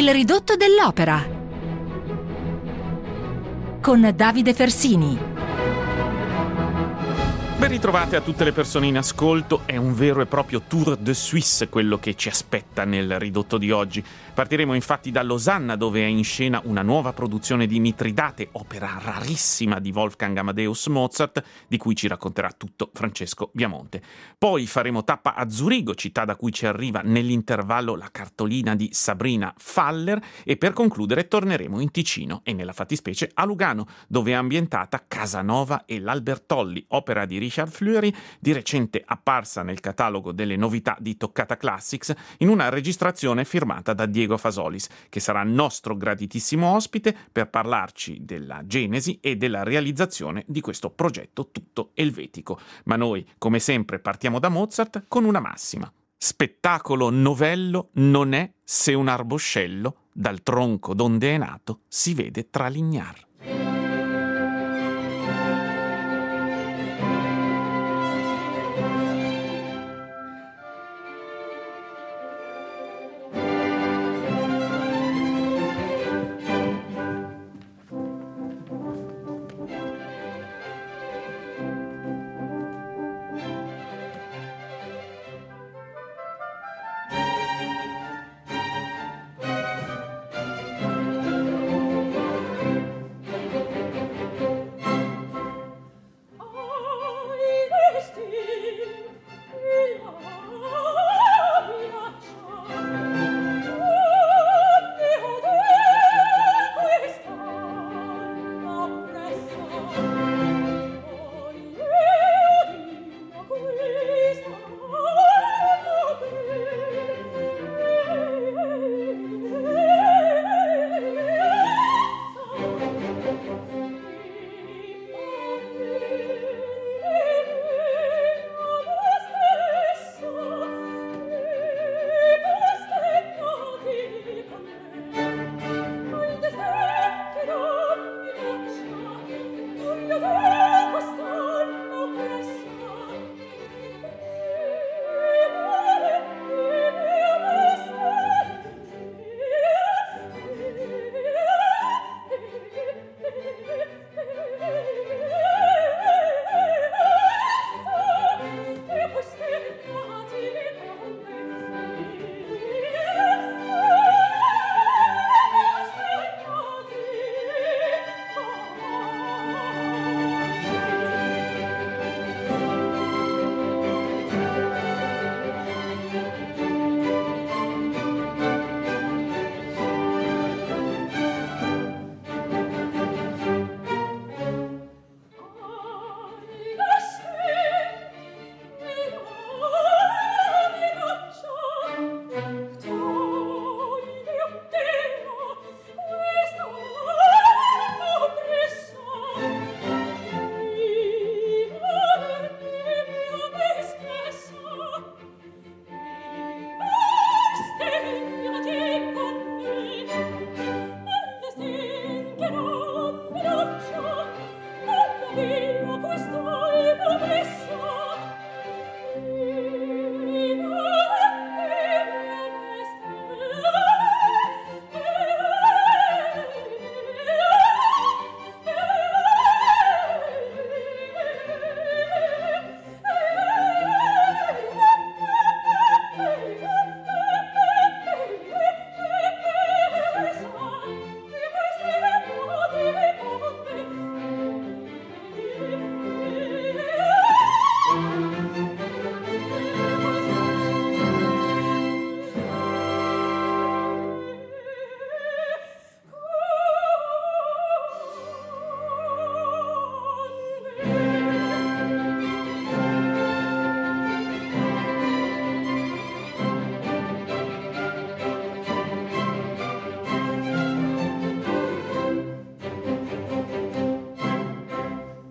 Il ridotto dell'opera con Davide Fersini. Ben ritrovate a tutte le persone in ascolto. È un vero e proprio Tour de Suisse quello che ci aspetta nel ridotto di oggi. Partiremo infatti da Losanna, dove è in scena una nuova produzione di Mitridate, opera rarissima di Wolfgang Amadeus Mozart, di cui ci racconterà tutto Francesco Biamonte. Poi faremo tappa a Zurigo, città da cui ci arriva nell'intervallo la cartolina di Sabrina Faller, e per concludere torneremo in Ticino e nella fattispecie a Lugano, dove è ambientata Casanova e l'Albertolli, opera di Richard Fleury, di recente apparsa nel catalogo delle novità di Toccata Classics in una registrazione firmata da Diego Fasolis, che sarà nostro graditissimo ospite per parlarci della genesi e della realizzazione di questo progetto tutto elvetico. Ma noi, come sempre, partiamo da Mozart con una massima: spettacolo novello non è se un arboscello dal tronco donde è nato si vede tralignar.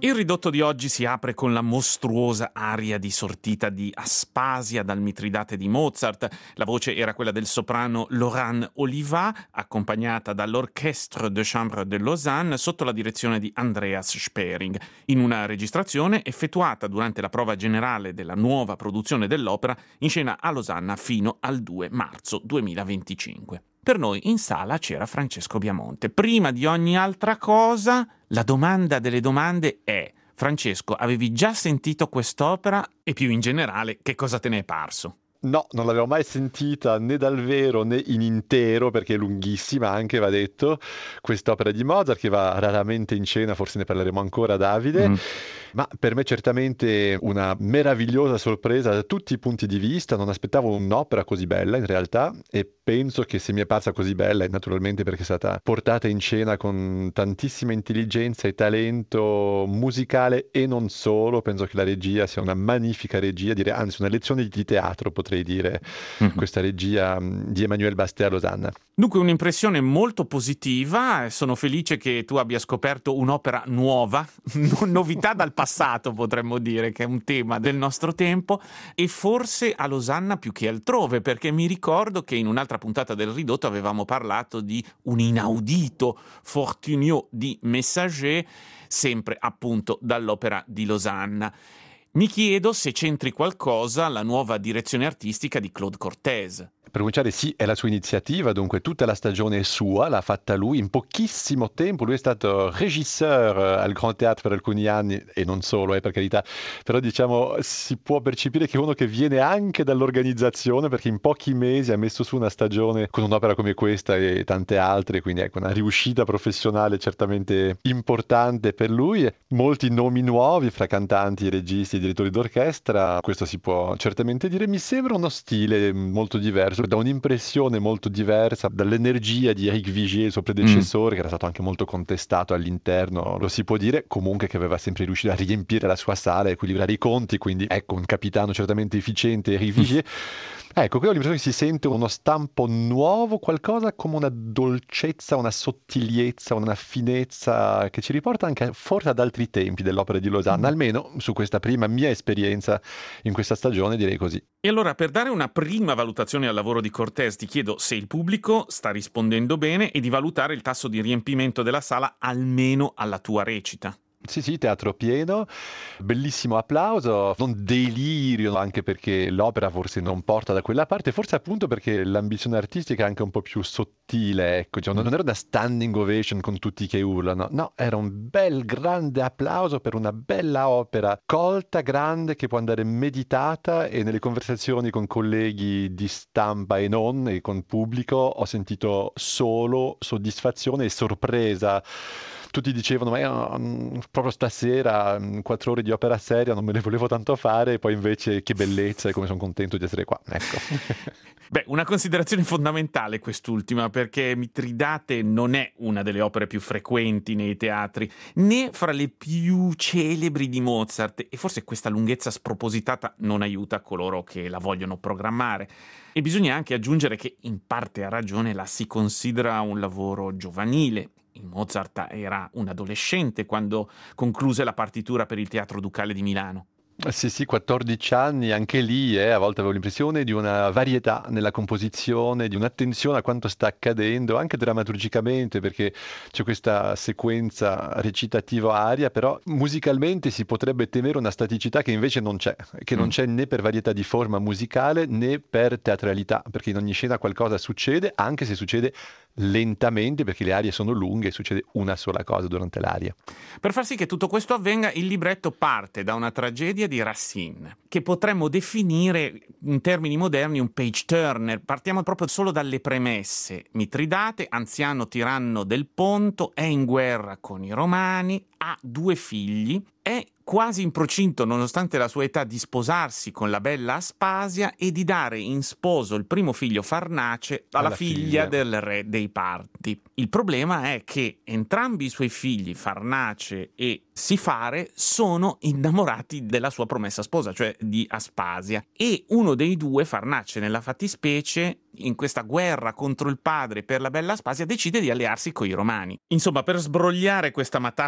Il ridotto di oggi si apre con la mostruosa aria di sortita di Aspasia dal Mitridate di Mozart. La voce era quella del soprano Laurent Olivat, accompagnata dall'Orchestre de Chambre de Lausanne sotto la direzione di Andreas Spering, in una registrazione effettuata durante la prova generale della nuova produzione dell'opera in scena a Losanna fino al 2 marzo 2025. Per noi in sala c'era Francesco Biamonte. Prima di ogni altra cosa, la domanda delle domande è: Francesco, avevi già sentito quest'opera e più in generale che cosa te ne è parso? No, non l'avevo mai sentita né dal vero né in intero, perché è lunghissima anche, va detto, quest'opera di Mozart che va raramente in scena, forse ne parleremo ancora, Davide. Ma per me certamente una meravigliosa sorpresa da tutti i punti di vista. Non aspettavo un'opera così bella in realtà, e penso che se mi è parsa così bella è naturalmente perché è stata portata in scena con tantissima intelligenza e talento musicale e non solo. Penso che la regia sia una magnifica regia, direi, anzi una lezione di teatro potrei dire, questa regia di Emmanuel Basté a Losanna. Dunque un'impressione molto positiva, sono felice che tu abbia scoperto un'opera nuova, novità dal passato potremmo dire, che è un tema del nostro tempo, e forse a Losanna più che altrove, perché mi ricordo che in un'altra puntata del Ridotto avevamo parlato di un inaudito Fortunio di Messager, sempre appunto dall'opera di Losanna. Mi chiedo se c'entri qualcosa la nuova direzione artistica di Claude Cortez. Per cominciare, sì, è la sua iniziativa, dunque tutta la stagione è sua, l'ha fatta lui in pochissimo tempo. Lui è stato regisseur al Grand Théâtre per alcuni anni, e non solo, per carità, però diciamo si può percepire che è uno che viene anche dall'organizzazione, perché in pochi mesi ha messo su una stagione con un'opera come questa e tante altre, quindi ecco, una riuscita professionale certamente importante per lui. Molti nomi nuovi fra cantanti, registi e direttori d'orchestra, questo si può certamente dire. Mi sembra uno stile molto diverso, da un'impressione molto diversa dall'energia di Eric Vigier, il suo predecessore, che era stato anche molto contestato all'interno, lo si può dire, comunque che aveva sempre riuscito a riempire la sua sala, a equilibrare i conti, quindi ecco un capitano certamente efficiente, Eric Vigier. Ecco, qui ho l'impressione che si sente uno stampo nuovo, qualcosa come una dolcezza, una sottigliezza, una finezza che ci riporta anche forse ad altri tempi dell'opera di Losanna, almeno su questa prima mia esperienza in questa stagione, direi così. E allora, per dare una prima valutazione al lavoro di Cortez, ti chiedo se il pubblico sta rispondendo bene e di valutare il tasso di riempimento della sala almeno alla tua recita. Sì, teatro pieno, bellissimo applauso, non delirio, anche perché l'opera forse non porta da quella parte, forse appunto perché l'ambizione artistica è anche un po' più sottile, ecco, cioè non era una standing ovation con tutti che urlano, no, era un bel grande applauso per una bella opera, colta, grande, che può andare meditata, e nelle conversazioni con colleghi di stampa e non, e con pubblico, ho sentito solo soddisfazione e sorpresa. Tutti dicevano, ma io proprio stasera 4 ore di opera seria non me le volevo tanto fare, e poi invece che bellezza e come sono contento di essere qua, ecco. Beh, una considerazione fondamentale quest'ultima, perché Mitridate non è una delle opere più frequenti nei teatri, né fra le più celebri di Mozart, e forse questa lunghezza spropositata non aiuta coloro che la vogliono programmare. E bisogna anche aggiungere che in parte ha ragione, la si considera un lavoro giovanile. Mozart era un adolescente quando concluse la partitura per il Teatro Ducale di Milano. Sì, 14 anni, anche lì a volte avevo l'impressione di una varietà nella composizione, di un'attenzione a quanto sta accadendo, anche drammaturgicamente, perché c'è questa sequenza recitativo-aria, però musicalmente si potrebbe temere una staticità che invece non c'è, che non c'è né per varietà di forma musicale né per teatralità, perché in ogni scena qualcosa succede, anche se succede lentamente, perché le arie sono lunghe e succede una sola cosa durante l'aria. Per far sì che tutto questo avvenga, il libretto parte da una tragedia di Racine, che potremmo definire in termini moderni un page turner. Partiamo proprio solo dalle premesse. Mitridate, anziano tiranno del Ponto, è in guerra con i Romani, ha 2 figli, è quasi in procinto, nonostante la sua età, di sposarsi con la bella Aspasia e di dare in sposo il primo figlio, Farnace, alla figlia del re dei Parti. Il problema è che entrambi i suoi figli, Farnace e Sifare, sono innamorati della sua promessa sposa, cioè di Aspasia, e uno dei 2, Farnace nella fattispecie, in questa guerra contro il padre per la bella Aspasia, decide di allearsi con i Romani. Insomma, per sbrogliare questa matassa di conflitti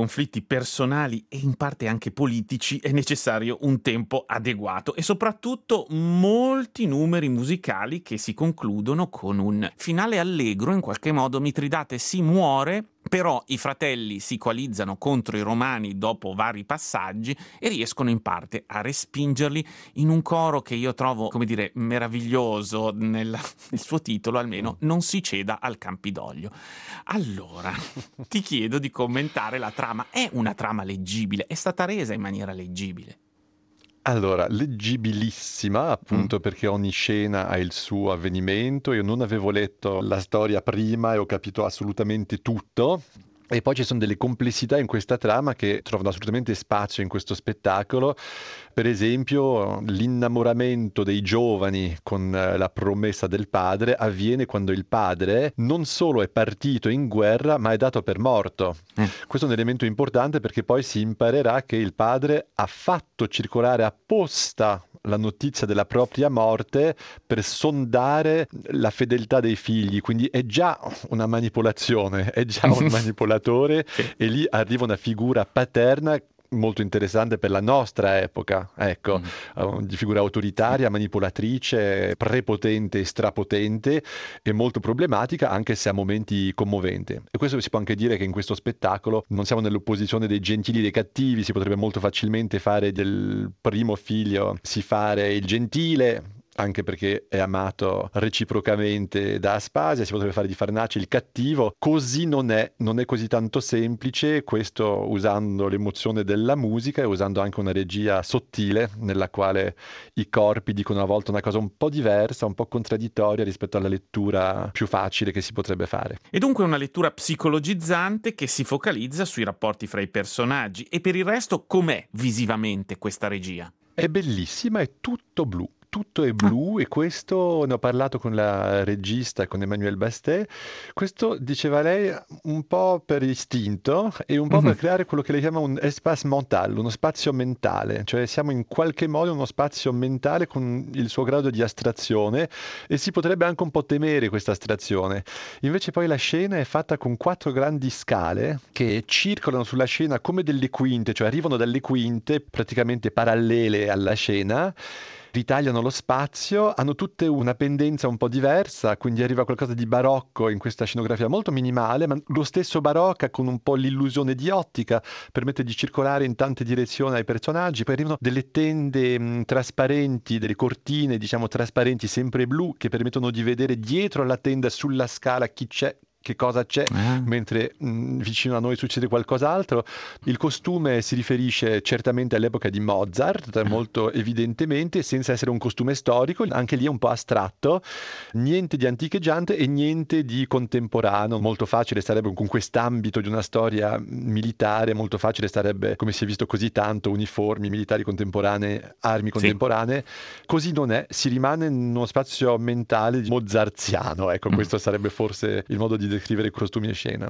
conflitti personali e in parte anche politici è necessario un tempo adeguato e soprattutto molti numeri musicali che si concludono con un finale allegro. In qualche modo Mitridate si muore, però i fratelli si coalizzano contro i Romani dopo vari passaggi e riescono in parte a respingerli in un coro che io trovo, come dire, meraviglioso nel suo titolo, almeno: non si ceda al Campidoglio. Allora, ti chiedo di commentare la trama. È una trama leggibile? È stata resa in maniera leggibile? Allora, leggibilissima, appunto perché ogni scena ha il suo avvenimento. Io non avevo letto la storia prima e ho capito assolutamente tutto. E poi ci sono delle complessità in questa trama che trovano assolutamente spazio in questo spettacolo. Per esempio, l'innamoramento dei giovani con la promessa del padre avviene quando il padre non solo è partito in guerra, ma è dato per morto. Questo è un elemento importante perché poi si imparerà che il padre ha fatto circolare apposta la notizia della propria morte per sondare la fedeltà dei figli, quindi è già una manipolazione, è già un manipolatore e lì arriva una figura paterna molto interessante per la nostra epoca, ecco, di figura autoritaria, manipolatrice, prepotente e strapotente e molto problematica, anche se a momenti commovente. E questo si può anche dire che in questo spettacolo non siamo nell'opposizione dei gentili e dei cattivi, si potrebbe molto facilmente fare del primo figlio, si fare il gentile, anche perché è amato reciprocamente da Aspasia, si potrebbe fare di Farnace il cattivo. Così non è così tanto semplice, questo usando l'emozione della musica e usando anche una regia sottile nella quale i corpi dicono a volte una cosa un po' diversa, un po' contraddittoria rispetto alla lettura più facile che si potrebbe fare. E dunque una lettura psicologizzante che si focalizza sui rapporti fra i personaggi. E per il resto com'è visivamente questa regia? È bellissima, è tutto blu. Tutto è blu e questo, ne ho parlato con la regista, con Emmanuel Bastet, questo diceva lei un po' per istinto e un po' per creare quello che lei chiama un espace mental, uno spazio mentale, cioè siamo in qualche modo in uno spazio mentale con il suo grado di astrazione e si potrebbe anche un po' temere questa astrazione. Invece poi la scena è fatta con 4 grandi scale che circolano sulla scena come delle quinte, cioè arrivano dalle quinte praticamente parallele alla scena, ritagliano lo spazio, hanno tutte una pendenza un po' diversa, quindi arriva qualcosa di barocco in questa scenografia molto minimale, ma lo stesso barocca con un po' l'illusione di ottica, permette di circolare in tante direzioni ai personaggi, poi arrivano delle tende trasparenti, delle cortine diciamo trasparenti sempre blu che permettono di vedere dietro la tenda sulla scala chi c'è, che cosa c'è, mentre vicino a noi succede qualcos'altro. Il costume si riferisce certamente all'epoca di Mozart, molto evidentemente, senza essere un costume storico, anche lì è un po' astratto, niente di anticheggiante e niente di contemporaneo. Molto facile sarebbe, con quest'ambito di una storia militare, molto facile sarebbe, come si è visto così tanto, uniformi militari contemporanee, armi contemporanee. Così non è, si rimane in uno spazio mentale mozartiano, ecco, questo sarebbe forse il modo di descrivere i costumi e scena.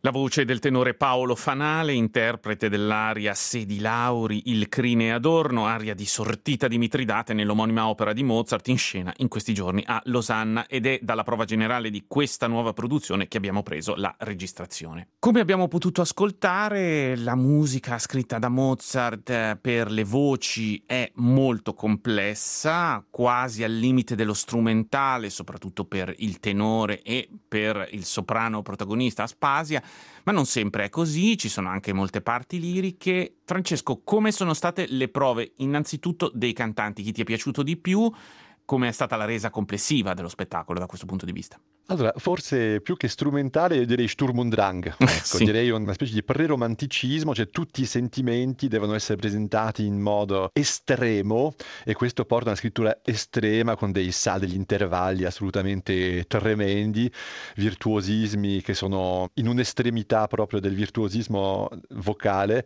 La voce del tenore Paolo Fanale, interprete dell'aria Se di Lauri, il crine Adorno, aria di Sortita di Mitridate nell'omonima opera di Mozart in scena in questi giorni a Losanna, ed è dalla prova generale di questa nuova produzione che abbiamo preso la registrazione. Come abbiamo potuto ascoltare, la musica scritta da Mozart per le voci è molto complessa, quasi al limite dello strumentale, soprattutto per il tenore e per il soprano protagonista Aspasia. Ma non sempre è così, ci sono anche molte parti liriche. Francesco, come sono state le prove innanzitutto dei cantanti? Chi ti è piaciuto di più? Come è stata la resa complessiva dello spettacolo da questo punto di vista? Allora, forse più che strumentale io direi Sturm und Drang, ecco, Sì. direi una specie di preromanticismo, cioè tutti i sentimenti devono essere presentati in modo estremo e questo porta a una scrittura estrema con degli intervalli assolutamente tremendi, virtuosismi che sono in un'estremità proprio del virtuosismo vocale.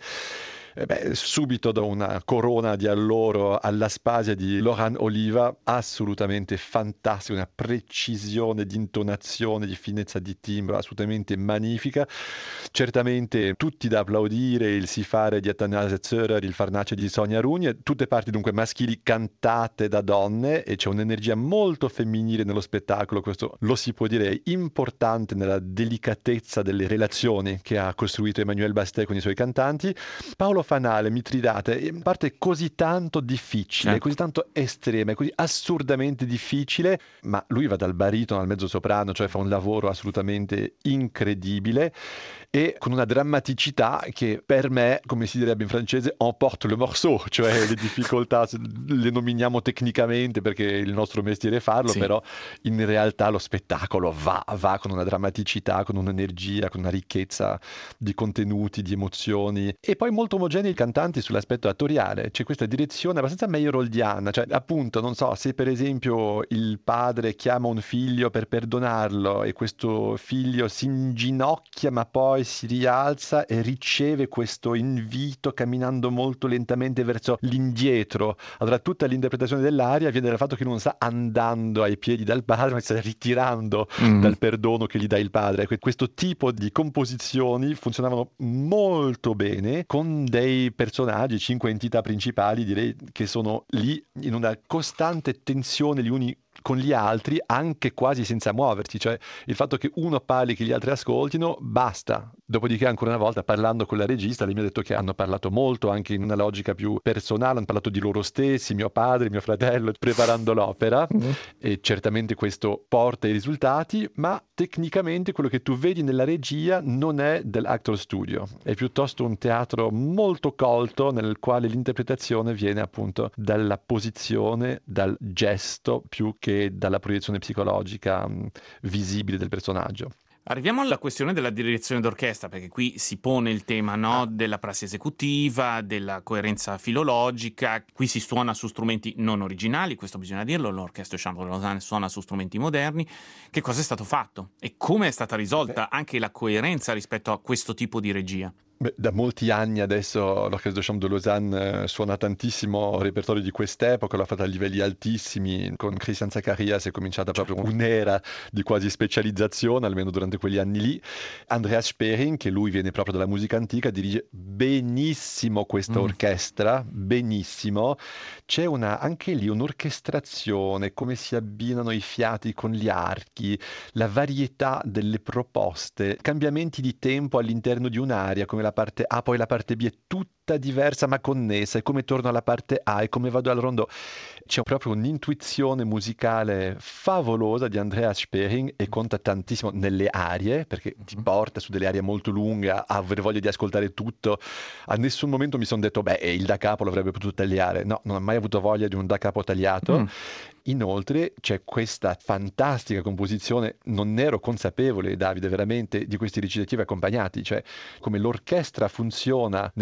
Subito da una corona di alloro all'Aspasia di Laurent Oliva, assolutamente fantastica, una precisione di intonazione, di finezza di timbro assolutamente magnifica. Certamente tutti da applaudire, il Sifare di Athanase Zörer, il Farnace di Sonia Rugni, tutte parti dunque maschili cantate da donne e c'è un'energia molto femminile nello spettacolo, questo lo si può dire importante nella delicatezza delle relazioni che ha costruito Emmanuel Bastet con i suoi cantanti. Paolo Fanale, Mitridate, parte così tanto difficile, Certo. così tanto estrema, così assurdamente difficile, ma lui va dal baritono al mezzosoprano, cioè fa un lavoro assolutamente incredibile e con una drammaticità che per me, come si direbbe in francese, emporte le morceau, cioè le difficoltà le nominiamo tecnicamente perché è il nostro mestiere farlo, Sì. però in realtà lo spettacolo va con una drammaticità, con un'energia, con una ricchezza di contenuti, di emozioni e poi molto omogenei i cantanti sull'aspetto attoriale, c'è questa direzione abbastanza meyeroldiana, cioè appunto non so se per esempio il padre chiama un figlio per perdonarlo e questo figlio si inginocchia ma poi si rialza e riceve questo invito camminando molto lentamente verso l'indietro, allora tutta l'interpretazione dell'aria viene dal fatto che non sta andando ai piedi dal padre ma si sta ritirando dal perdono che gli dà il padre. Questo tipo di composizioni funzionavano molto bene con dei personaggi, 5 entità principali direi che sono lì in una costante tensione gli uni con gli altri anche quasi senza muoversi, cioè il fatto che uno parli che gli altri ascoltino basta. Dopodiché ancora una volta parlando con la regista lei mi ha detto che hanno parlato molto anche in una logica più personale, hanno parlato di loro stessi, mio padre, mio fratello, preparando l'opera e certamente questo porta ai risultati, ma tecnicamente quello che tu vedi nella regia non è dell'Actor Studio, è piuttosto un teatro molto colto nel quale l'interpretazione viene appunto dalla posizione, dal gesto più che dalla proiezione psicologica visibile del personaggio. Arriviamo alla questione della direzione d'orchestra, perché qui si pone il tema, no, della prassi esecutiva, della coerenza filologica. Qui si suona su strumenti non originali, questo bisogna dirlo, l'Orchestre Chambre de Lausanne suona su strumenti moderni. Che cosa è stato fatto? E come è stata risolta anche la coerenza rispetto a questo tipo di regia? Da molti anni adesso l'Orchestre de Chambre de Lausanne suona tantissimo repertorio di quest'epoca, l'ha fatta a livelli altissimi, con Christian Zacharias è cominciata proprio un'era di quasi specializzazione, almeno durante quegli anni lì. Andreas Spering, che lui viene proprio dalla musica antica, dirige benissimo questa orchestra, benissimo. C'è anche lì un'orchestrazione, come si abbinano i fiati con gli archi, la varietà delle proposte, cambiamenti di tempo all'interno di un'aria, come la parte A, poi la parte B è tutta diversa ma connessa, e come torno alla parte A e come vado al rondo. C'è proprio un'intuizione musicale favolosa di Andreas Spering e conta tantissimo nelle arie, perché ti porta su delle arie molto lunghe, a avere voglia di ascoltare tutto. A nessun momento mi sono detto, il da capo l'avrebbe potuto tagliare. No, non ho mai avuto voglia di un da capo tagliato. Inoltre c'è questa fantastica composizione, non ero consapevole, Davide, veramente, di questi recitativi accompagnati, cioè come l'orchestra funziona nell'accompagnare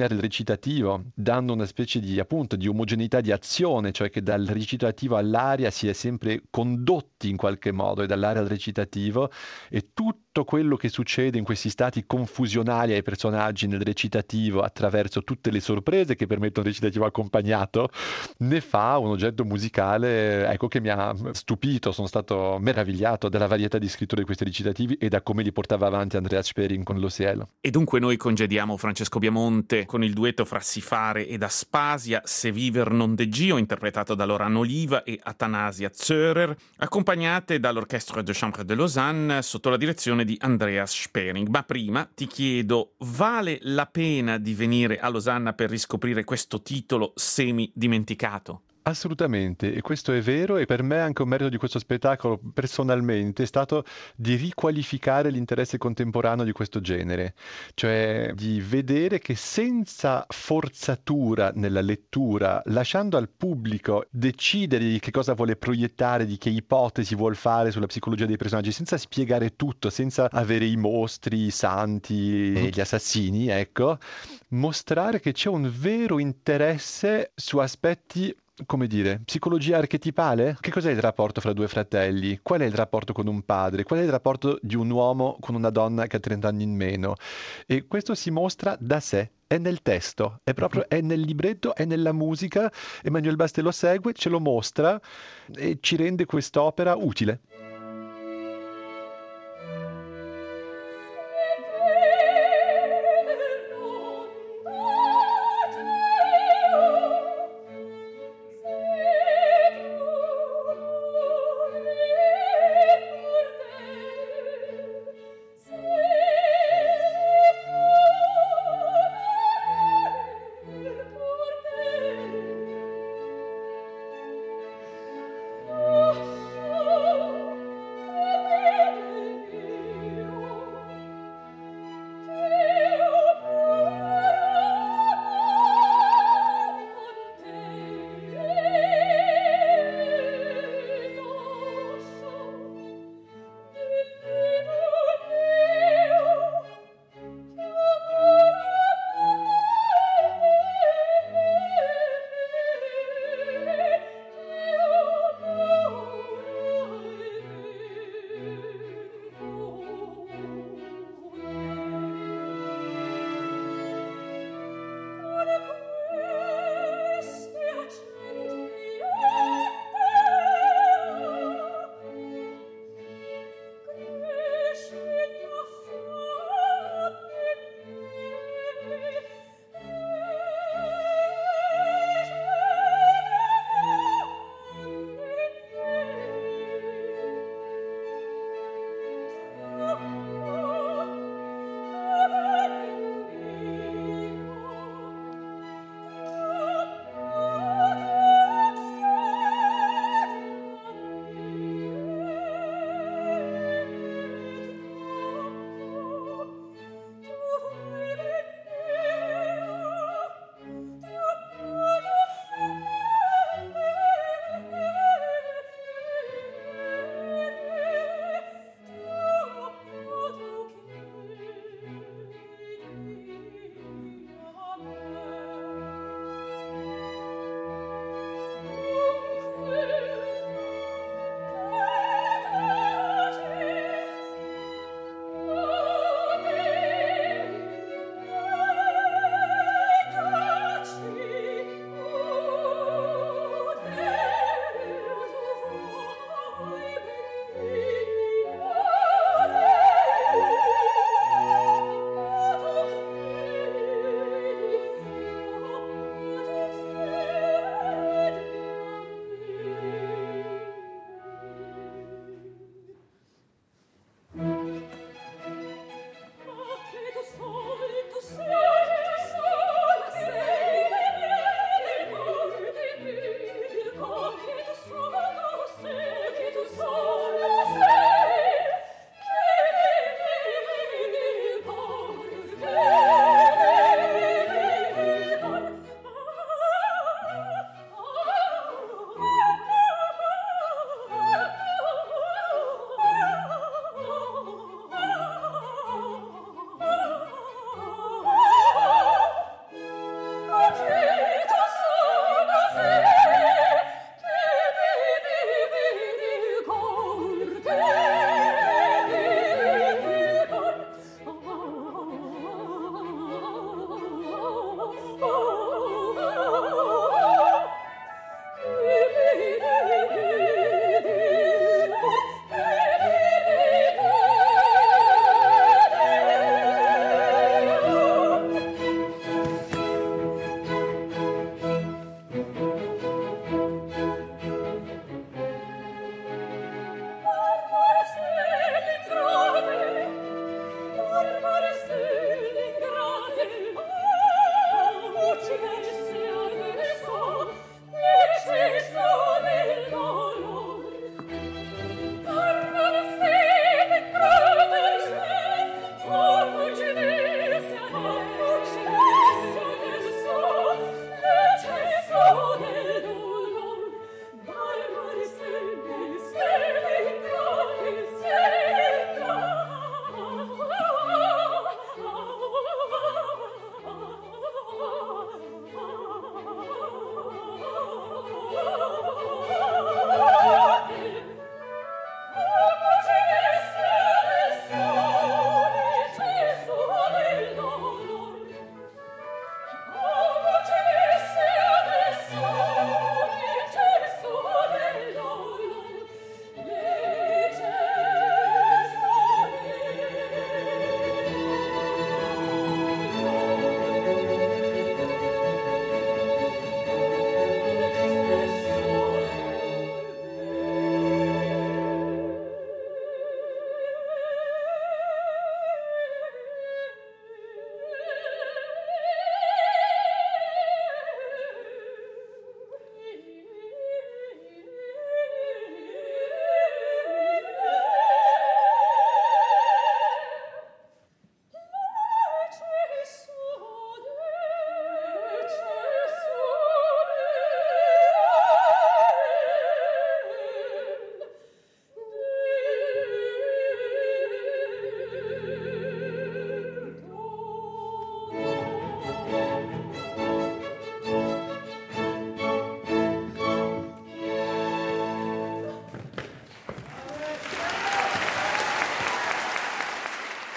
cambiare il recitativo, dando una specie di, appunto, di omogeneità di azione, cioè che dal recitativo all'aria si è sempre condotti in qualche modo, e dall'aria al recitativo, e tutto quello che succede in questi stati confusionali ai personaggi nel recitativo, attraverso tutte le sorprese che permettono il recitativo accompagnato, ne fa un oggetto musicale, ecco, che mi ha stupito. Sono stato meravigliato dalla varietà di scritture di questi recitativi e da come li portava avanti Andreas Speering con Lo Cielo. E dunque noi congediamo Francesco Biamonte con il duetto fra Sifare ed Aspasia, Se viver non deggio, interpretato da Lorano Oliva e Atanasia Zörer, accompagnate dall'Orchestre de Chambre de Lausanne sotto la direzione di Andreas Speering. Ma prima ti chiedo, vale la pena di venire a Losanna per riscoprire questo titolo semi-dimenticato? Assolutamente, e questo è vero, e per me anche un merito di questo spettacolo personalmente è stato di riqualificare l'interesse contemporaneo di questo genere, cioè di vedere che senza forzatura nella lettura, lasciando al pubblico decidere di che cosa vuole proiettare, di che ipotesi vuol fare sulla psicologia dei personaggi, senza spiegare tutto, senza avere i mostri, i santi e gli assassini, ecco, mostrare che c'è un vero interesse su aspetti, come dire, psicologia archetipale? Che cos'è il rapporto fra due fratelli? Qual è il rapporto con un padre? Qual è il rapporto di un uomo con una donna che ha 30 anni in meno? E questo si mostra da sé. È nel testo, è proprio, è nel libretto, è nella musica. Emmanuel Baste lo segue, ce lo mostra e ci rende quest'opera utile. Oh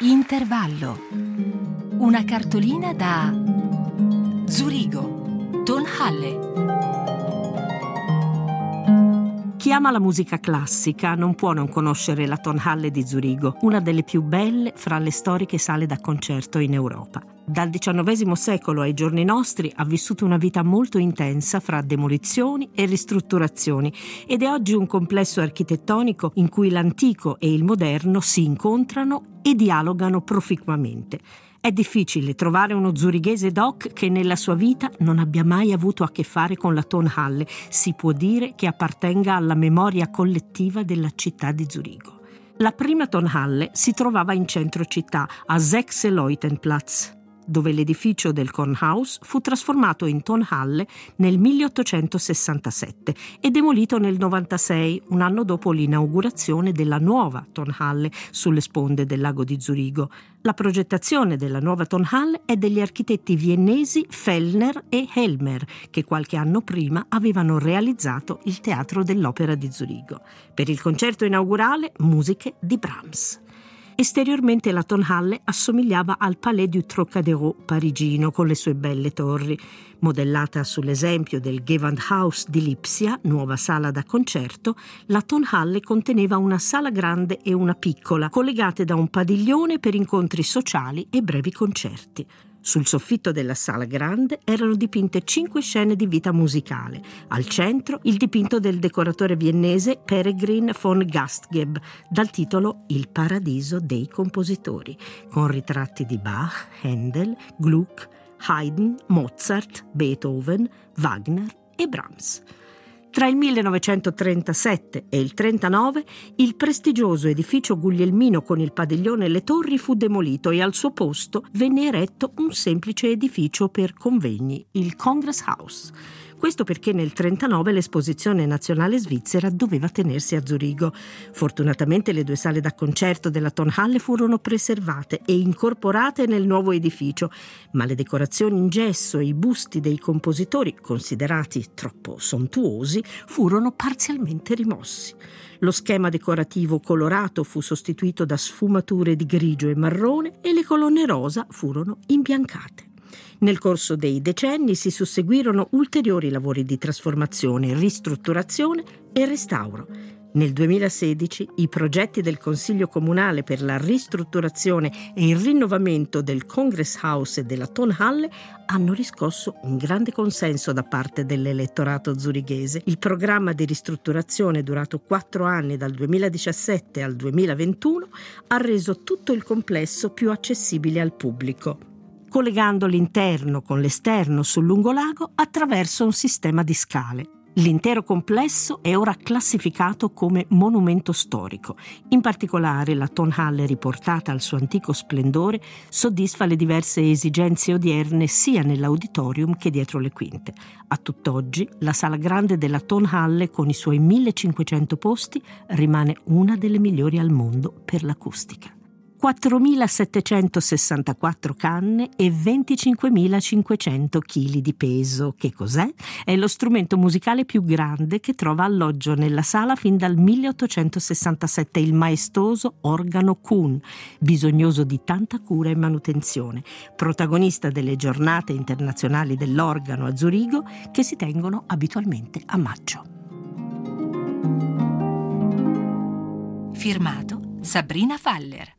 Intervallo. Una cartolina da Zurigo, Tonhalle. Chi ama la musica classica non può non conoscere la Tonhalle di Zurigo, una delle più belle fra le storiche sale da concerto in Europa. Dal XIX secolo ai giorni nostri ha vissuto una vita molto intensa fra demolizioni e ristrutturazioni ed è oggi un complesso architettonico in cui l'antico e il moderno si incontrano e dialogano proficuamente. È difficile trovare uno zurighese doc che nella sua vita non abbia mai avuto a che fare con la Tonhalle. Si può dire che appartenga alla memoria collettiva della città di Zurigo. La prima Tonhalle si trovava in centro città, a Sechs-Leutenplatz, dove l'edificio del Kornhaus fu trasformato in Tonhalle nel 1867 e demolito nel 96, un anno dopo l'inaugurazione della nuova Tonhalle sulle sponde del lago di Zurigo. La progettazione della nuova Tonhalle è degli architetti viennesi Fellner e Helmer, che qualche anno prima avevano realizzato il Teatro dell'Opera di Zurigo. Per il concerto inaugurale, musiche di Brahms. Esteriormente la Tonhalle assomigliava al Palais du Trocadéro parigino con le sue belle torri. Modellata sull'esempio del Gewandhaus di Lipsia, nuova sala da concerto, la Tonhalle conteneva una sala grande e una piccola, collegate da un padiglione per incontri sociali e brevi concerti. Sul soffitto della sala grande erano dipinte 5 scene di vita musicale. Al centro il dipinto del decoratore viennese Peregrin von Gastgeb, dal titolo Il paradiso dei compositori, con ritratti di Bach, Handel, Gluck, Haydn, Mozart, Beethoven, Wagner e Brahms. Tra il 1937 e il 1939 il prestigioso edificio guglielmino con il padiglione e le torri fu demolito e al suo posto venne eretto un semplice edificio per convegni, il Kongresshaus. Questo perché nel 1939 l'esposizione nazionale svizzera doveva tenersi a Zurigo. Fortunatamente le 2 sale da concerto della Tonhalle furono preservate e incorporate nel nuovo edificio, ma le decorazioni in gesso e i busti dei compositori, considerati troppo sontuosi, furono parzialmente rimossi. Lo schema decorativo colorato fu sostituito da sfumature di grigio e marrone e le colonne rosa furono imbiancate. Nel corso dei decenni si susseguirono ulteriori lavori di trasformazione, ristrutturazione e restauro. Nel 2016 i progetti del Consiglio Comunale per la ristrutturazione e il rinnovamento del Kongresshaus e della Tonhalle hanno riscosso un grande consenso da parte dell'elettorato zurighese. Il programma di ristrutturazione, durato 4 anni dal 2017 al 2021, ha reso tutto il complesso più accessibile al pubblico, collegando l'interno con l'esterno sul lungolago attraverso un sistema di scale. L'intero complesso è ora classificato come monumento storico. In particolare la Tonhalle, riportata al suo antico splendore, soddisfa le diverse esigenze odierne sia nell'auditorium che dietro le quinte. A tutt'oggi la sala grande della Tonhalle, con i suoi 1500 posti, rimane una delle migliori al mondo per l'acustica. 4.764 canne e 25.500 kg di peso. Che cos'è? È lo strumento musicale più grande che trova alloggio nella sala fin dal 1867, il maestoso organo Kuhn, bisognoso di tanta cura e manutenzione, protagonista delle giornate internazionali dell'organo a Zurigo che si tengono abitualmente a maggio. Firmato Sabrina Faller.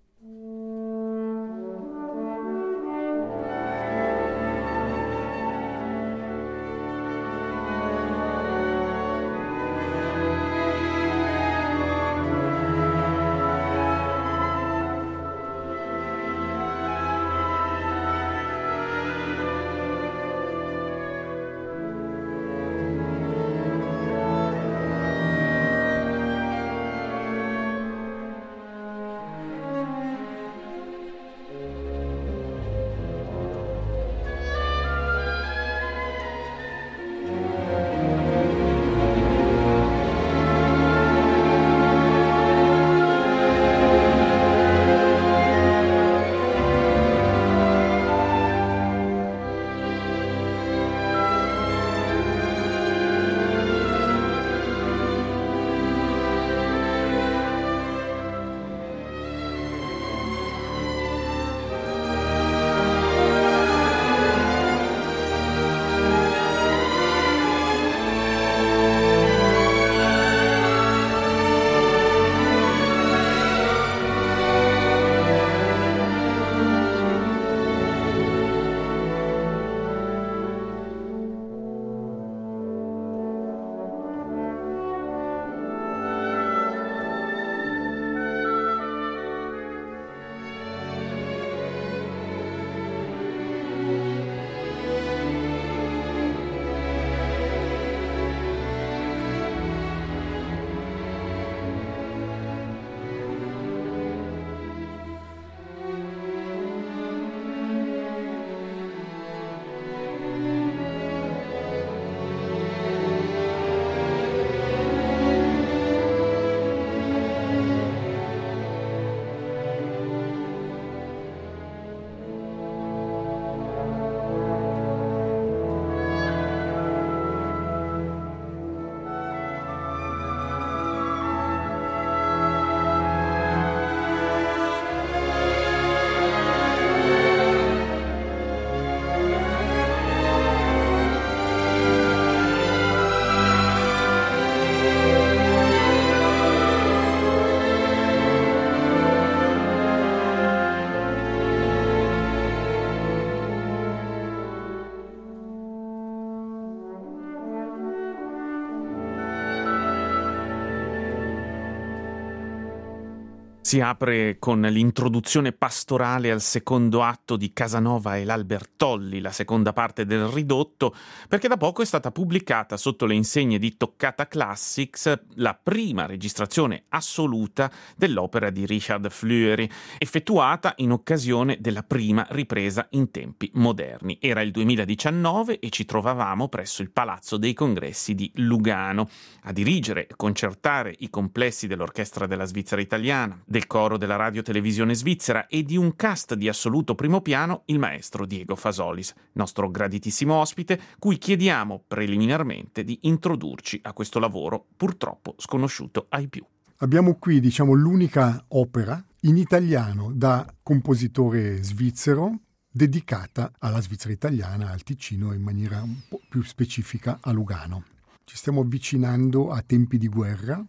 Si apre con l'introduzione pastorale al secondo atto di Casanova e l'Albertolli, la seconda parte del ridotto, perché da poco è stata pubblicata sotto le insegne di Toccata Classics la prima registrazione assoluta dell'opera di Richard Fleury, effettuata in occasione della prima ripresa in tempi moderni. Era il 2019 e ci trovavamo presso il Palazzo dei Congressi di Lugano a dirigere e concertare i complessi dell'Orchestra della Svizzera Italiana, del coro della Radio-Televisione Svizzera e di un cast di assoluto primo piano, il maestro Diego Fasolis, nostro graditissimo ospite, cui chiediamo preliminarmente di introdurci a questo lavoro purtroppo sconosciuto ai più. Abbiamo qui, l'unica opera in italiano da compositore svizzero dedicata alla Svizzera italiana, al Ticino, in maniera un po' più specifica a Lugano. Ci stiamo avvicinando a tempi di guerra,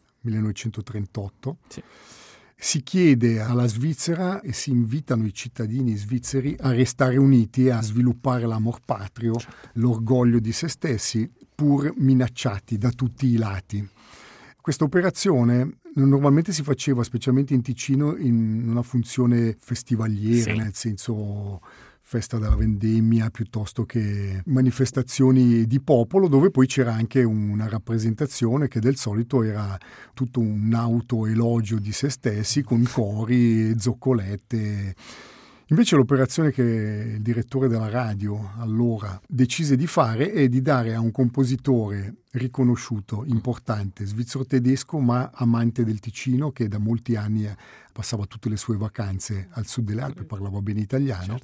1938. Sì. Si chiede alla Svizzera e si invitano i cittadini svizzeri a restare uniti e a sviluppare l'amor patrio, l'orgoglio di se stessi, pur minacciati da tutti i lati. Questa operazione normalmente si faceva, specialmente in Ticino, in una funzione festivaliera, sì, nel senso festa della vendemmia, piuttosto che manifestazioni di popolo, dove poi c'era anche una rappresentazione che del solito era tutto un autoelogio di se stessi, con cori, zoccolette. Invece l'operazione che il direttore della radio allora decise di fare è di dare a un compositore riconosciuto, importante, svizzero-tedesco ma amante del Ticino, che da molti anni passava tutte le sue vacanze al sud delle Alpi, parlava bene italiano,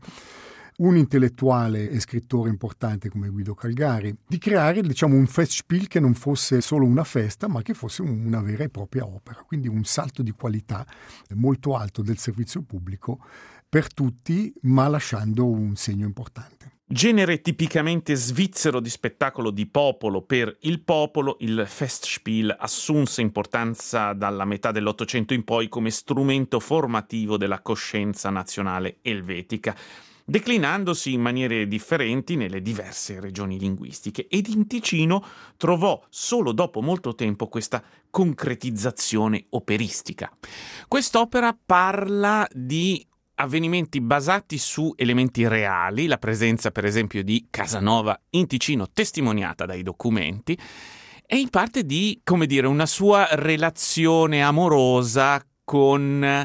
un intellettuale e scrittore importante come Guido Calgari, di creare un Festspiel che non fosse solo una festa ma che fosse una vera e propria opera, quindi un salto di qualità molto alto del servizio pubblico per tutti, ma lasciando un segno importante. Genere tipicamente svizzero di spettacolo di popolo per il popolo, il Festspiel assunse importanza dalla metà dell'Ottocento in poi come strumento formativo della coscienza nazionale elvetica, declinandosi in maniere differenti nelle diverse regioni linguistiche, ed in Ticino trovò solo dopo molto tempo questa concretizzazione operistica. Quest'opera parla di avvenimenti basati su elementi reali, la presenza per esempio di Casanova in Ticino testimoniata dai documenti, e in parte di, una sua relazione amorosa con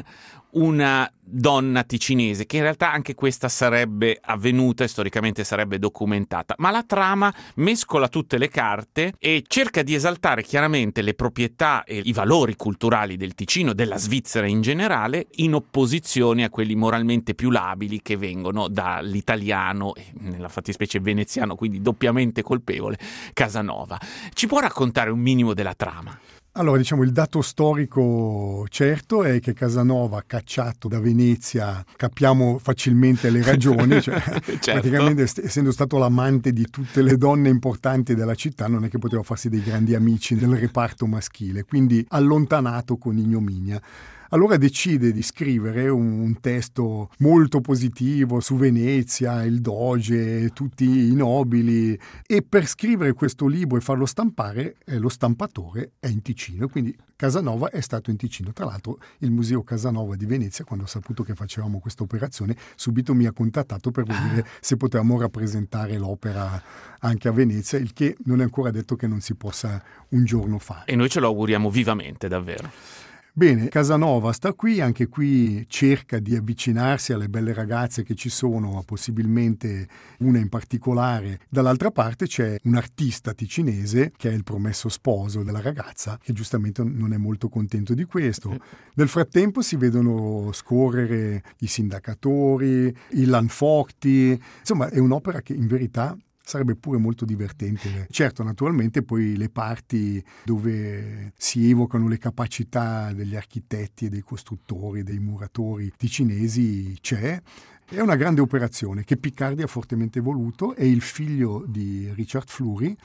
una donna ticinese, che in realtà anche questa sarebbe avvenuta e storicamente sarebbe documentata, ma la trama mescola tutte le carte e cerca di esaltare chiaramente le proprietà e i valori culturali del Ticino, della Svizzera in generale, in opposizione a quelli moralmente più labili che vengono dall'italiano e nella fattispecie veneziano, quindi doppiamente colpevole, Casanova. Ci può raccontare un minimo della trama? Allora, il dato storico certo è che Casanova, cacciato da Venezia, capiamo facilmente le ragioni, certo. Praticamente essendo stato l'amante di tutte le donne importanti della città, non è che poteva farsi dei grandi amici del reparto maschile, quindi allontanato con ignominia. Allora decide di scrivere un testo molto positivo su Venezia, il doge, tutti i nobili, e per scrivere questo libro e farlo stampare lo stampatore è in Ticino, quindi Casanova è stato in Ticino. Tra l'altro il Museo Casanova di Venezia, quando ha saputo che facevamo questa operazione, subito mi ha contattato per vedere se potevamo rappresentare l'opera anche a Venezia, il che non è ancora detto che non si possa un giorno fare. E noi ce lo auguriamo vivamente, davvero. Bene, Casanova sta qui, anche qui cerca di avvicinarsi alle belle ragazze che ci sono, possibilmente una in particolare. Dall'altra parte c'è un artista ticinese che è il promesso sposo della ragazza, che giustamente non è molto contento di questo. Nel frattempo si vedono scorrere i sindacatori, i lanforti, insomma è un'opera che in verità sarebbe pure molto divertente. Certo, naturalmente poi le parti dove si evocano le capacità degli architetti e dei costruttori, dei muratori ticinesi c'è. È una grande operazione che Picardi ha fortemente voluto, è il figlio di Richard Fleury,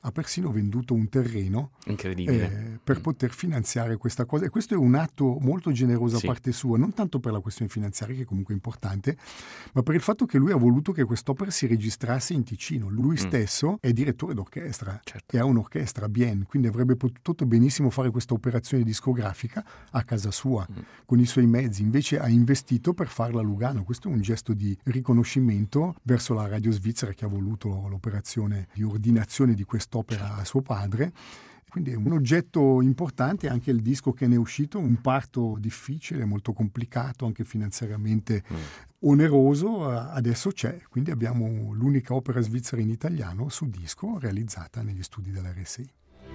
ha persino venduto un terreno incredibile per poter finanziare questa cosa, e questo è un atto molto generoso a parte sua, non tanto per la questione finanziaria, che comunque è importante, ma per il fatto che lui ha voluto che quest'opera si registrasse in Ticino. Lui stesso è direttore d'orchestra e ha un'orchestra bien, quindi avrebbe potuto benissimo fare questa operazione discografica a casa sua con i suoi mezzi, invece ha investito per farla a Lugano. Questo è un gesto di riconoscimento verso la radio svizzera, che ha voluto l'operazione di ordinazione di quest'opera a suo padre. Quindi è un oggetto importante, anche il disco che ne è uscito, un parto difficile, molto complicato, anche finanziariamente oneroso, adesso c'è. Quindi abbiamo l'unica opera svizzera in italiano su disco realizzata negli studi dell'RSI.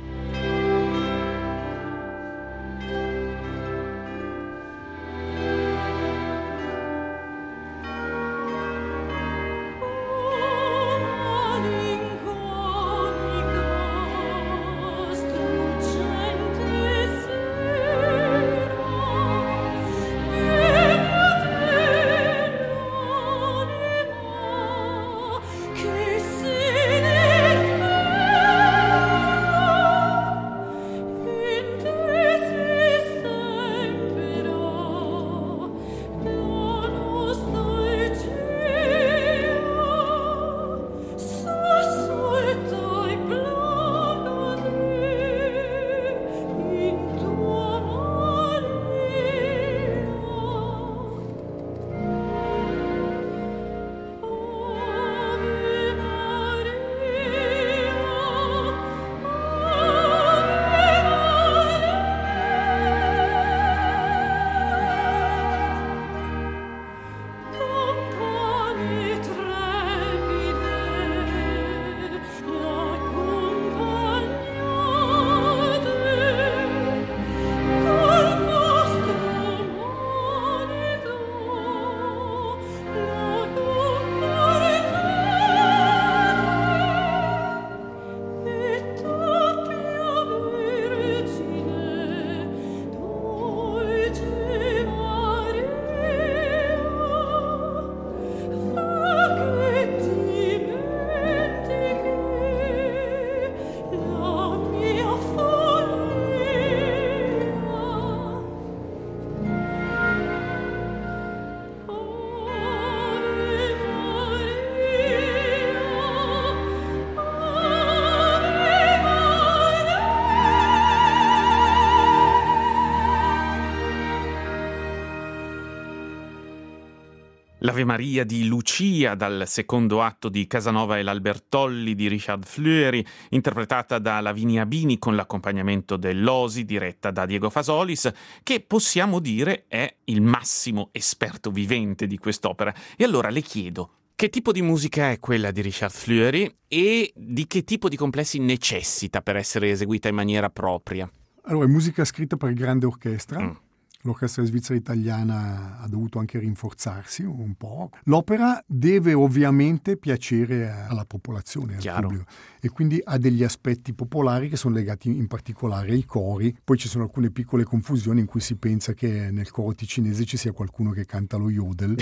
L'Ave Maria di Lucia dal secondo atto di Casanova e l'Albertolli di Richard Fleury, interpretata da Lavinia Bini con l'accompagnamento dell'Osi, diretta da Diego Fasolis, che possiamo dire è il massimo esperto vivente di quest'opera. E allora le chiedo, che tipo di musica è quella di Richard Fleury e di che tipo di complessi necessita per essere eseguita in maniera propria? Allora, è musica scritta per grande orchestra. L'orchestra svizzera italiana ha dovuto anche rinforzarsi un po'. L'opera deve ovviamente piacere alla popolazione, al pubblico, e quindi ha degli aspetti popolari che sono legati in particolare ai cori. Poi ci sono alcune piccole confusioni in cui si pensa che nel coro ticinese ci sia qualcuno che canta lo yodel.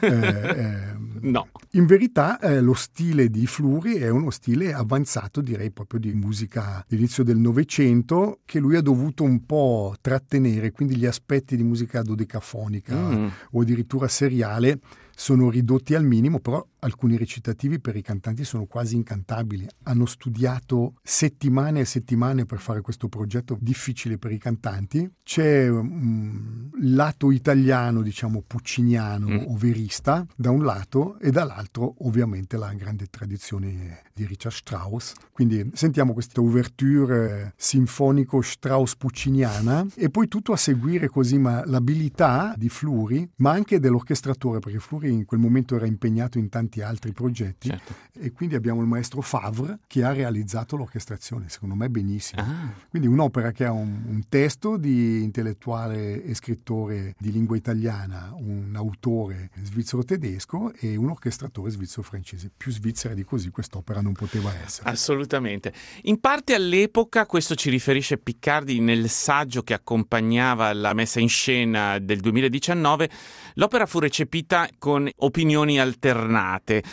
No. In verità lo stile di Fleury è uno stile avanzato, direi proprio di musica dell'inizio del Novecento, che lui ha dovuto un po' trattenere, quindi gli aspetti di musica dodecafonica o addirittura seriale sono ridotti al minimo, però alcuni recitativi per i cantanti sono quasi incantabili. Hanno studiato settimane e settimane per fare questo progetto difficile per i cantanti. C'è un lato italiano, diciamo pucciniano o verista da un lato, e dall'altro ovviamente la grande tradizione di Richard Strauss. Quindi sentiamo questa ouverture sinfonico Strauss-pucciniana, e poi tutto a seguire così, ma l'abilità di Fleury, ma anche dell'orchestratore, perché Fleury in quel momento era impegnato in tanti altri progetti, e quindi abbiamo il maestro Favre che ha realizzato l'orchestrazione, secondo me benissimo. Quindi un'opera che ha un testo di intellettuale e scrittore di lingua italiana, un autore svizzero-tedesco e un orchestratore svizzero-francese. Più svizzera di così quest'opera non poteva essere. Assolutamente. In parte all'epoca, questo ci riferisce Piccardi nel saggio che accompagnava la messa in scena del 2019, l'opera fu recepita con opinioni alternate.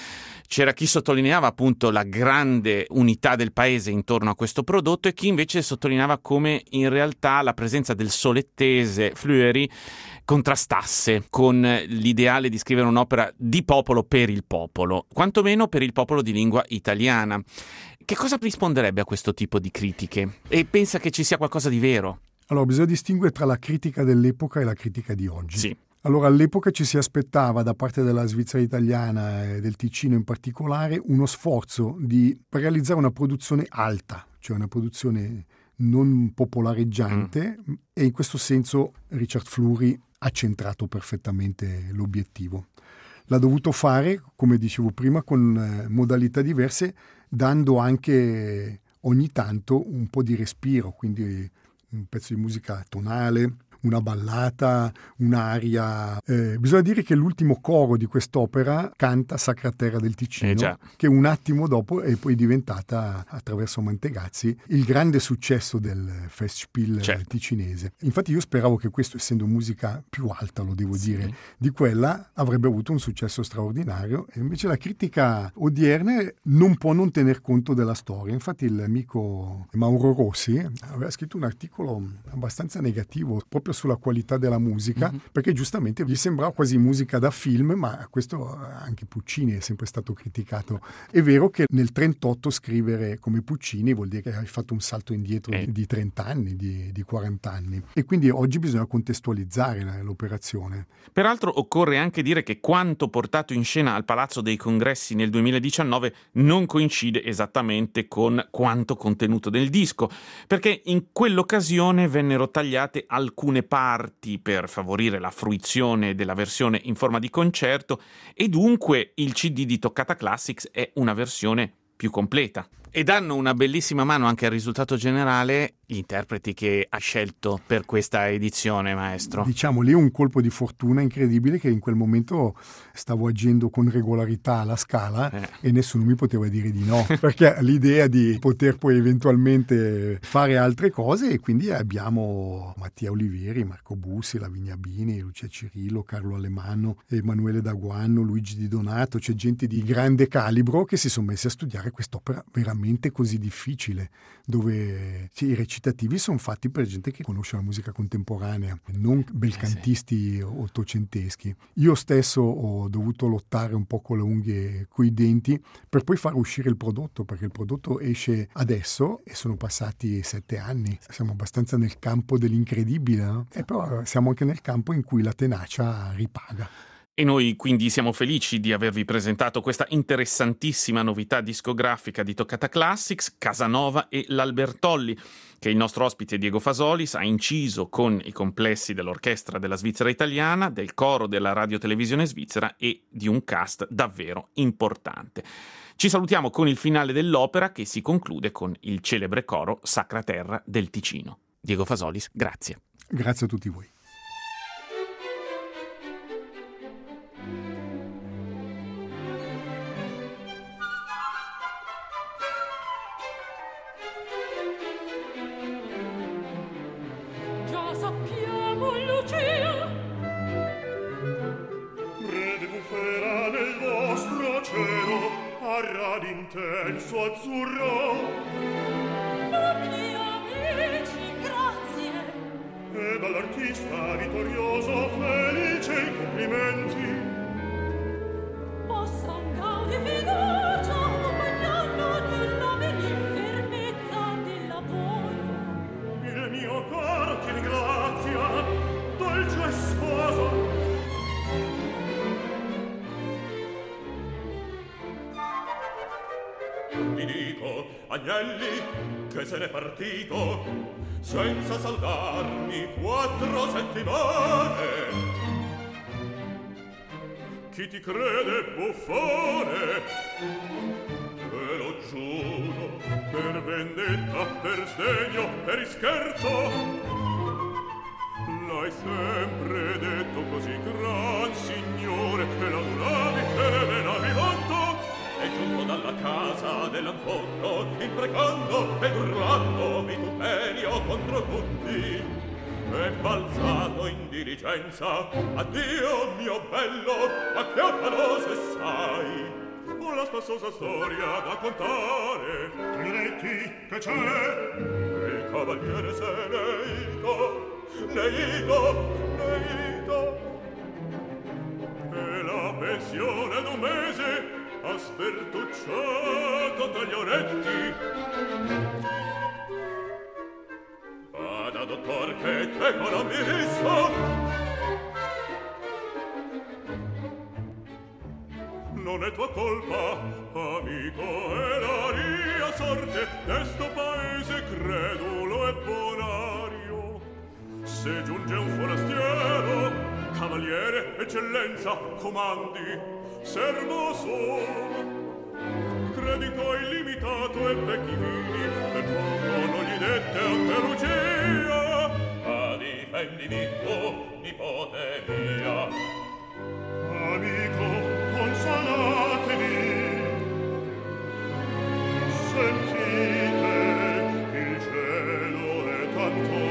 C'era chi sottolineava appunto la grande unità del paese intorno a questo prodotto e chi invece sottolineava come in realtà la presenza del solettese Fleury contrastasse con l'ideale di scrivere un'opera di popolo per il popolo, quantomeno per il popolo di lingua italiana. Che cosa risponderebbe a questo tipo di critiche? E pensa che ci sia qualcosa di vero? Allora, bisogna distinguere tra la critica dell'epoca e la critica di oggi. Sì. Allora, all'epoca ci si aspettava da parte della Svizzera italiana e del Ticino in particolare uno sforzo per realizzare una produzione alta, cioè una produzione non popolareggiante, e in questo senso Richard Fleury ha centrato perfettamente l'obiettivo. L'ha dovuto fare, come dicevo prima, con modalità diverse, dando anche ogni tanto un po' di respiro, quindi un pezzo di musica tonale, una ballata, un'aria. Bisogna dire che l'ultimo coro di quest'opera canta Sacra Terra del Ticino, che un attimo dopo è poi diventata, attraverso Mantegazzi, il grande successo del Festspiel ticinese. Infatti io speravo che questo, essendo musica più alta, lo devo dire, di quella, avrebbe avuto un successo straordinario, e invece la critica odierna non può non tener conto della storia. Infatti l'amico Mauro Rossi aveva scritto un articolo abbastanza negativo proprio sulla qualità della musica, perché giustamente gli sembrava quasi musica da film, ma questo anche Puccini è sempre stato criticato. È vero che nel 1938 scrivere come Puccini vuol dire che hai fatto un salto indietro di 30 anni, di 40 anni, e quindi oggi bisogna contestualizzare l'operazione. Peraltro occorre anche dire che quanto portato in scena al Palazzo dei Congressi nel 2019 non coincide esattamente con quanto contenuto nel disco, perché in quell'occasione vennero tagliate alcune parti per favorire la fruizione della versione in forma di concerto, e dunque il CD di Toccata Classics è una versione più completa. E danno una bellissima mano anche al risultato generale gli interpreti che ha scelto per questa edizione, maestro. Diciamo, lì un colpo di fortuna incredibile, che in quel momento stavo agendo con regolarità alla Scala e nessuno mi poteva dire di no, perché l'idea di poter poi eventualmente fare altre cose, e quindi abbiamo Mattia Olivieri, Marco Bussi, Lavinia Bini, Lucia Cirillo, Carlo Alemanno, Emanuele Daguanno, Luigi Di Donato. C'è gente di grande calibro che si sono messi a studiare quest'opera veramente così difficile, dove i recitativi sono fatti per gente che conosce la musica contemporanea, non belcantisti ottocenteschi. Io stesso ho dovuto lottare un po' con le unghie, coi denti, per poi far uscire il prodotto, perché il prodotto esce adesso e sono passati 7 anni. Siamo abbastanza nel campo dell'incredibile, no? E però siamo anche nel campo in cui la tenacia ripaga. E noi quindi siamo felici di avervi presentato questa interessantissima novità discografica di Toccata Classics, Casanova e l'Albertolli, che il nostro ospite Diego Fasolis ha inciso con i complessi dell'Orchestra della Svizzera Italiana, del coro della Radio-Televisione Svizzera e di un cast davvero importante. Ci salutiamo con il finale dell'opera, che si conclude con il celebre coro Sacra Terra del Ticino. Diego Fasolis, grazie. Grazie a tutti voi. Intenso azzurro, amici, grazie, e dall'artista vittorioso felice i complimenti. Possa un gaudi fiducia accompagnando nella fermezza del lavoro. Il mio cor ti ringrazia, dolce sposo. Ti dico, Agnelli, che se n'è partito senza saldarmi 4 settimane. Chi ti crede buffone? Te lo giuro, per vendetta, per sdegno, per scherzo. L'hai sempre detto così, gran signore, che l'adoravi e ne venavi vanto. È giunto dalla casa dell'Anfondo, imprecando ed urlando vituperio contro tutti. È balzato in diligenza, addio mio bello, acchiappalo se sai. sulla spassosa storia da contare. Diretti che c'è? Il cavaliere se ne ito. E la pensione d'un mese ha spertucciato dagli oretti. Vada, dottor, che te economista. Non è tua colpa, amico, è la ria sorte d'esto paese credulo e bonario. Se giunge un forastiero, cavaliere, eccellenza, comandi, servo sono. Credito illimitato e vecchi vini, per poco non gli dette a Perugia. Ma difendimi tu, nipote mia. Amico, consolatevi, sentite, il cielo è tanto